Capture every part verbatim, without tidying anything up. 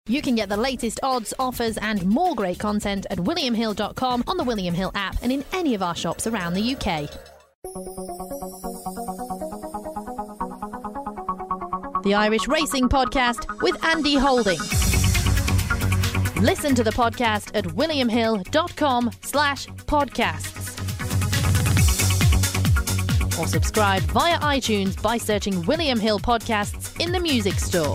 You can get the latest odds, offers and more great content at william hill dot com, on the William Hill app and in any of our shops around the U K. The Irish Racing Podcast with Andy Holding. Listen to the podcast at william hill dot com slash podcasts. Or subscribe via iTunes by searching William Hill Podcasts in the music store.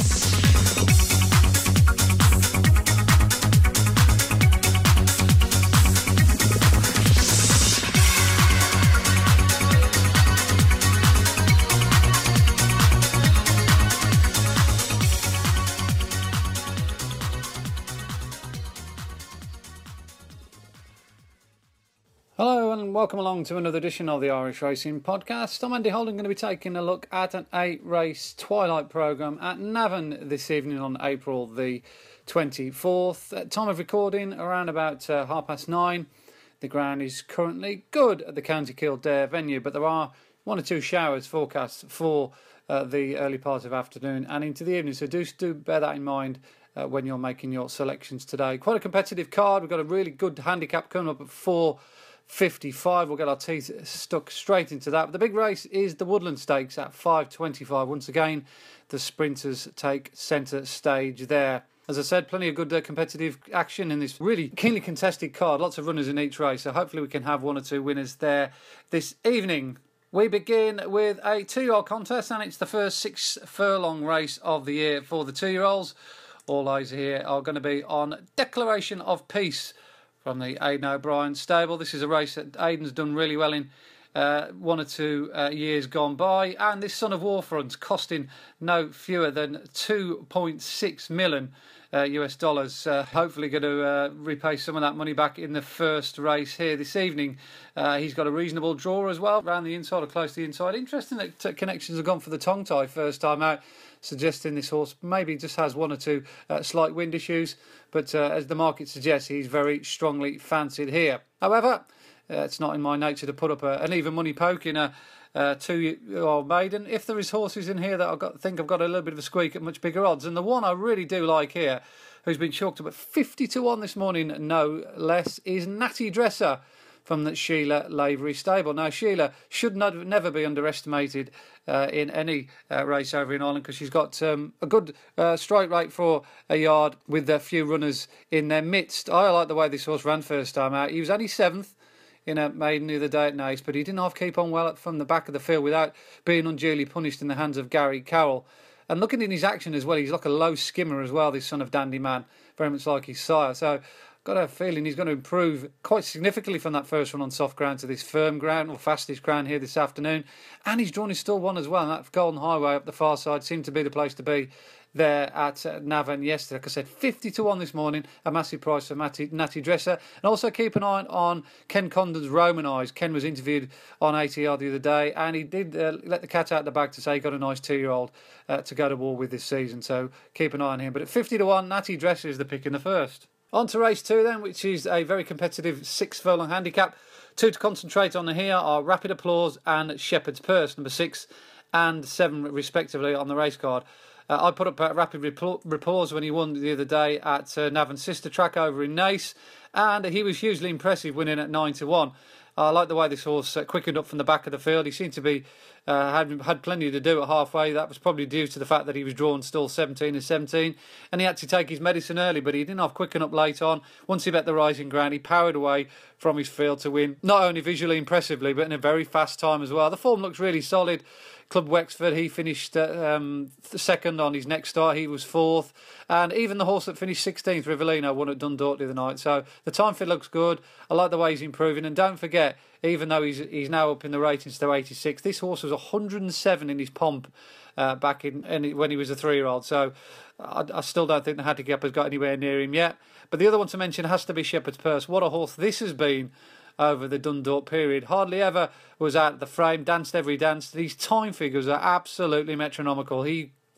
Hello and welcome along to another edition of the Irish Racing Podcast. I'm Andy Holding, going to be taking a look at an eight-race twilight programme at Navan this evening on April the twenty-fourth. At time of recording, around about uh, half past nine. The ground is currently good at the County Kildare venue, but there are one or two showers forecast for uh, the early part of afternoon and into the evening, so do, do bear that in mind uh, when you're making your selections today. Quite a competitive card. We've got a really good handicap coming up at four fifty-five. We'll get our teeth stuck straight into that. But the big race is the Woodland Stakes at five twenty-five. Once again, the sprinters take centre stage there. As I said, plenty of good uh, competitive action in this really keenly contested card. Lots of runners in each race, so hopefully we can have one or two winners there this evening. We begin with a two-year-old contest, and it's the first six furlong race of the year for the two-year-olds. All eyes here are going to be on Declaration of Peace from the Aidan O'Brien stable. This is a race that Aidan's done really well in uh, one or two uh, years gone by, and this Son of Warfront costing no fewer than two point six million uh, U S dollars. Uh, hopefully going to uh, repay some of that money back in the first race here this evening. Uh, he's got a reasonable draw as well, around the inside or close to the inside. Interesting that uh, connections have gone for the tongue tie first time out, suggesting this horse maybe just has one or two uh, slight wind issues, but uh, as the market suggests, he's very strongly fancied here. However, uh, it's not in my nature to put up a, an even money poke in a uh, two-year-old maiden. If there is horses in here that I got, think I've got a little bit of a squeak at much bigger odds, and the one I really do like here, who's been chalked up at fifty to one this morning, no less, is Natty Dresser from the Sheila Lavery stable. Now, Sheila should not, never be underestimated uh, in any uh, race over in Ireland, because she's got um, a good uh, strike rate for a yard with a few runners in their midst. I like the way this horse ran first time out. He was only seventh in a maiden the other day at Naas, but he didn't half keep on well from the back of the field without being unduly punished in the hands of Gary Carroll. And looking in his action as well, he's like a low skimmer as well, this son of Dandy Man, very much like his sire. So got a feeling he's going to improve quite significantly from that first run on soft ground to this firm ground, or fastest ground here this afternoon. And he's drawn his stall one as well, and that Golden Highway up the far side seemed to be the place to be there at uh, Navan yesterday. Like I said, fifty to one this morning, a massive price for Matty, Natty Dresser. And also keep an eye on Ken Condon's Roman Eyes. Ken was interviewed on A T R the other day, and he did uh, let the cat out of the bag to say he got a nice two-year-old uh, to go to war with this season. So keep an eye on him. But at fifty to one, Natty Dresser is the pick in the first. On to race two then, which is a very competitive six furlong handicap. Two to concentrate on here are Rapid Applause and Shepherd's Purse, number six and seven respectively on the race card. Uh, I put up a Rapid Applause when he won the other day at uh, Navan Sister Track over in Naas, and he was hugely impressive, winning at nine to one. I like the way this horse uh, quickened up from the back of the field. He seemed to be uh, had had plenty to do at halfway. That was probably due to the fact that he was drawn still seventeen and seventeen, and he had to take his medicine early, but he didn't have quicken up late on. Once he bet the rising ground, he powered away from his field to win, not only visually impressively, but in a very fast time as well. The form looks really solid. Club Wexford, he finished uh, um, second on his next start. He was fourth. And even the horse that finished sixteenth, Rivellino, won at Dundalk the other night. So the time fit looks good. I like the way he's improving. And don't forget, even though he's he's now up in the ratings to eighty-six, this horse was one hundred and seven in his pomp uh, back in, in when he was a three-year-old. So I, I still don't think the handicap has got anywhere near him yet. But the other one to mention has to be Shepherd's Purse. What a horse this has been over the Dundalk period. Hardly ever was out of the frame, danced every dance. These time figures are absolutely metronomical. He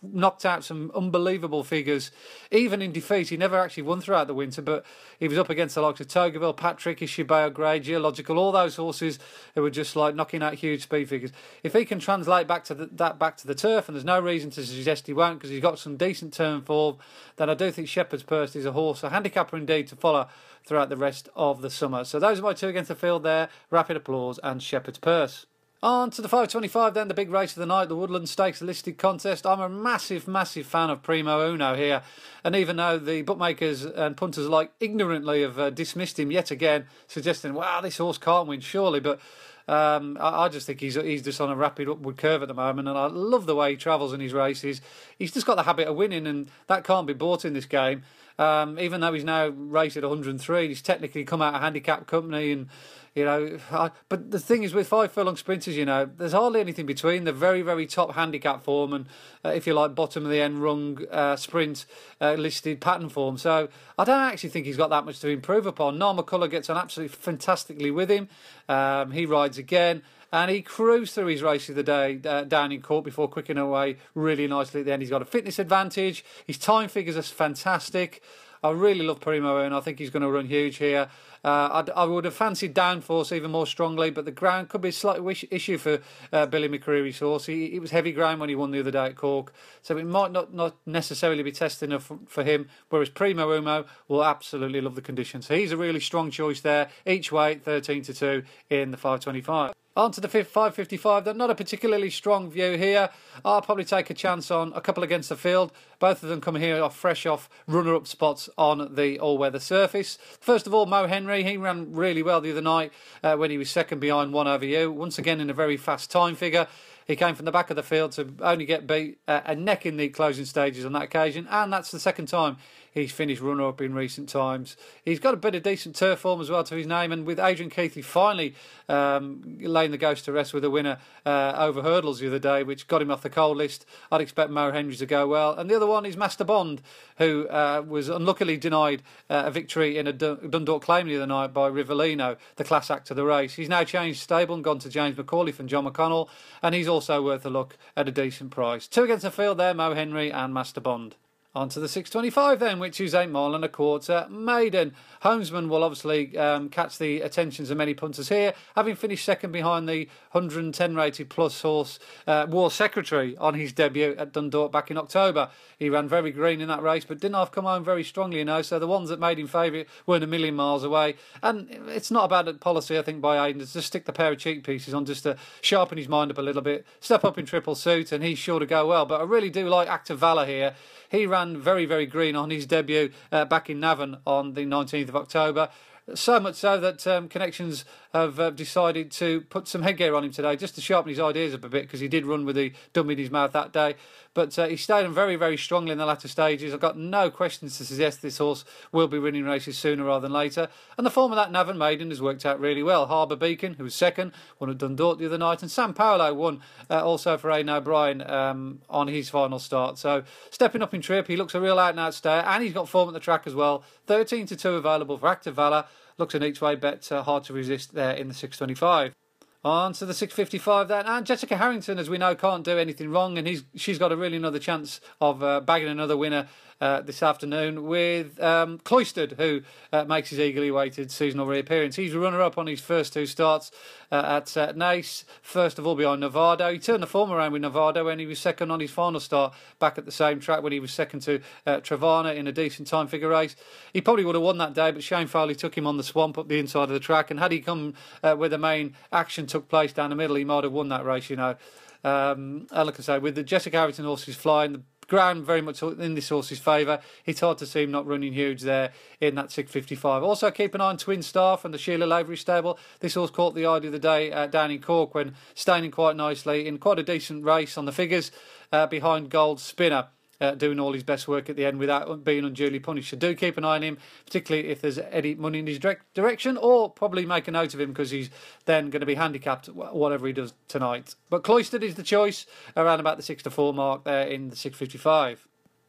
knocked out some unbelievable figures. Even in defeat, he never actually won throughout the winter, but he was up against the likes of Togaville, Patrick, Ishibao, Grey, Geological, all those horses who were just like knocking out huge speed figures. If he can translate back to the, that back to the turf, and there's no reason to suggest he won't because he's got some decent turn form, then I do think Shepherd's Purse is a horse, a handicapper indeed, to follow throughout the rest of the summer. So those are my two against the field there, Rapid Applause and Shepherd's Purse. On to the five twenty-five then, the big race of the night, the Woodland Stakes listed contest. I'm a massive, massive fan of Primo Uno here. And even though the bookmakers and punters alike ignorantly have uh, dismissed him yet again, suggesting, wow, this horse can't win, surely. But um, I, I just think he's he's just on a rapid upward curve at the moment. And I love the way he travels in his races. He's just got the habit of winning, and that can't be bought in this game. Um, even though he's now rated one hundred and three, he's technically come out of handicap company, and you know, I, but the thing is with five furlong sprinters, you know, there's hardly anything between the very, very top handicap form and, uh, if you like, bottom of the end rung uh, sprint uh, listed pattern form. So I don't actually think he's got that much to improve upon. Noel McCullough gets on absolutely fantastically with him. Um, he rides again. And he cruised through his race of the day uh, down in court before quickening away really nicely at the end. He's got a fitness advantage. His time figures are fantastic. I really love Primo, and I think he's going to run huge here. Uh, I'd, I would have fancied Downforce even more strongly, but the ground could be a slight wish, issue for uh, Billy McCreary's horse. He, it was heavy ground when he won the other day at Cork, so it might not, not necessarily be testing enough for, for him, whereas Primo Umo will absolutely love the conditions. So he's a really strong choice there, each way thirteen to two in the five twenty-five. On to the five fifty-five, then not a particularly strong view here. I'll probably take a chance on a couple against the field. Both of them come here off fresh off runner-up spots on the all-weather surface. First of all, Mo Henry, he ran really well the other night uh, when he was second behind One Over You. Once again in a very fast time figure. He came from the back of the field to only get beat uh, a neck in the closing stages on that occasion, and that's the second time he's finished runner-up in recent times. He's got a bit of decent turf form as well to his name, and with Adrian Keithley finally um, laying the ghost to rest with a winner uh, over hurdles the other day, which got him off the coal list, I'd expect Mo Henry to go well. And the other one is Master Bond, who uh, was unluckily denied uh, a victory in a Dundalk Claim the other night by Rivellino, the class act of the race. He's now changed stable and gone to James McCauley from John McConnell, and he's also worth a look at a decent price. Two against the field there, Mo Henry and Master Bond. On to the six twenty-five then, which is eight mile and a quarter maiden. Homesman will obviously um, catch the attentions of many punters here, having finished second behind the one hundred and ten rated plus horse uh, War Secretary on his debut at Dundalk back in October. He ran very green in that race, but didn't have come home very strongly, you know, so the ones that made him favourite weren't a million miles away. And it's not a bad policy, I think, by Aidan to just stick the pair of cheek pieces on just to sharpen his mind up a little bit, step up in triple suit, and he's sure to go well. But I really do like Active Valour here. He ran very, very green on his debut uh, back in Navan on the nineteenth of October. So much so that um, Connections have uh, decided to put some headgear on him today just to sharpen his ideas up a bit, because he did run with the dummy in his mouth that day. But uh, he stayed on very, very strongly in the latter stages. I've got no questions to suggest this horse will be winning races sooner rather than later. And the form of that Navan maiden has worked out really well. Harbour Beacon, who was second, won at Dundalk the other night. And Sam Paolo won uh, also for Aidan O'Brien um, on his final start. So stepping up in trip, he looks a real out-and-out stayer. And he's got form at the track as well. thirteen to two available for Active Valour. Looks an each-way bet, uh, hard to resist there in the six twenty-five. On to the six fifty-five then, and Jessica Harrington, as we know, can't do anything wrong, and he's she's got a really another chance of uh, bagging another winner uh, this afternoon with um, Cloistered, who uh, makes his eagerly awaited seasonal reappearance. He's a runner-up on his first two starts uh, at uh, Naas, first of all behind Novardo. He turned the form around with Novardo when he was second on his final start back at the same track when he was second to uh, Travana in a decent time figure race. He probably would have won that day, but Shane Foley took him on the swamp up the inside of the track, and had he come uh, where the main action took place down the middle, he might have won that race, you know. Um, and like I say, with the Jessica Harrington horses flying, the ground very much in this horse's favour. It's hard to see him not running huge there in that six fifty-five. Also keep an eye on Twin Star from the Sheila Lavery stable. This horse caught the eye of the day uh, down in Cork when staining quite nicely in quite a decent race on the figures uh, behind Gold Spinner. Uh, doing all his best work at the end without being unduly punished. So do keep an eye on him, particularly if there's any money in his direct direction, or probably make a note of him because he's then going to be handicapped whatever he does tonight. But Cloistered is the choice around about the six to four mark there in the six fifty-five.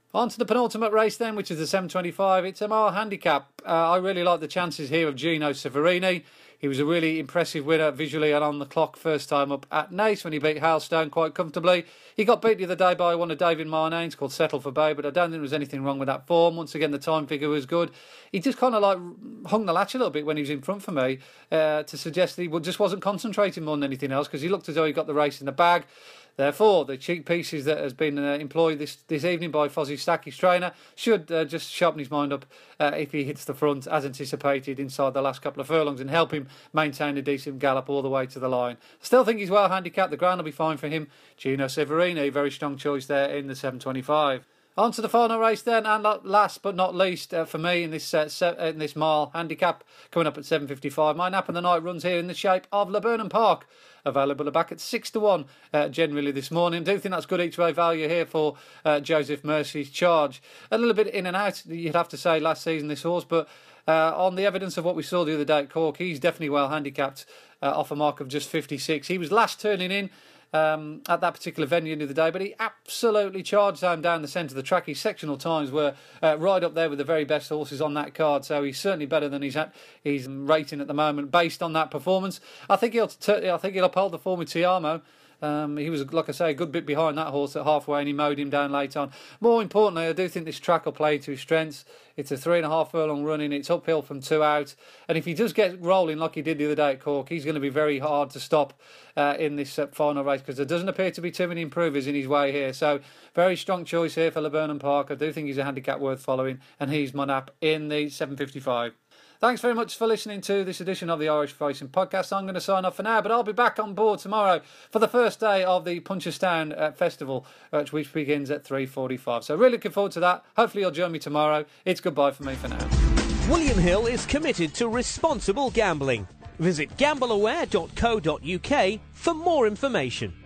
On to the penultimate race then, which is the seven twenty-five. It's a mile handicap. Uh, I really like the chances here of Gino Severini. He was a really impressive winner visually and on the clock first time up at Naas when he beat Hailstone quite comfortably. He got beat the other day by one of David Marnane's called Settle for Bay, but I don't think there was anything wrong with that form. Once again, the time figure was good. He just kind of like hung the latch a little bit when he was in front for me uh, to suggest that he just wasn't concentrating more than anything else, because he looked as though he got the race in the bag. Therefore, the cheek pieces that has been uh, employed this, this evening by Fozzie Stack, his trainer, should uh, just sharpen his mind up uh, if he hits the front as anticipated inside the last couple of furlongs and help him maintain a decent gallop all the way to the line. I still think he's well handicapped. The ground will be fine for him. Gino Severini, very strong choice there in the seven twenty-five. On to the final race then, and last but not least uh, for me in this uh, se- in this mile handicap, coming up at seven fifty-five. My nap of the night runs here in the shape of Laburnum Park, available back at six to one uh, generally this morning. I do think that's good each way value here for uh, Joseph Mercy's charge. A little bit in and out, you'd have to say, last season this horse, but uh, on the evidence of what we saw the other day at Cork, he's definitely well handicapped uh, off a mark of just fifty-six. He was last turning in Um, at that particular venue the other day, but he absolutely charged home down the centre of the track. His sectional times were uh, right up there with the very best horses on that card, so he's certainly better than he's at he's rating at the moment based on that performance. I think he'll t- I think he'll uphold the form with Tiamo. Um, he was, like I say, a good bit behind that horse at halfway, and he mowed him down late on. More importantly, I do think this track will play to his strengths. It's a three and a half furlong running. It's uphill from two out, and if he does get rolling like he did the other day at Cork, he's going to be very hard to stop uh, in this uh, final race, because there doesn't appear to be too many improvers in his way here. So, very strong choice here for Laburnum Park. I do think he's a handicap worth following, and he's my nap in the seven fifty-five. Thanks very much for listening to this edition of the Irish Racing Podcast. I'm going to sign off for now, but I'll be back on board tomorrow for the first day of the Punchestown uh, Festival, which begins at three forty-five. So really looking forward to that. Hopefully you'll join me tomorrow. It's goodbye for me for now. William Hill is committed to responsible gambling. Visit gamble aware dot co dot uk for more information.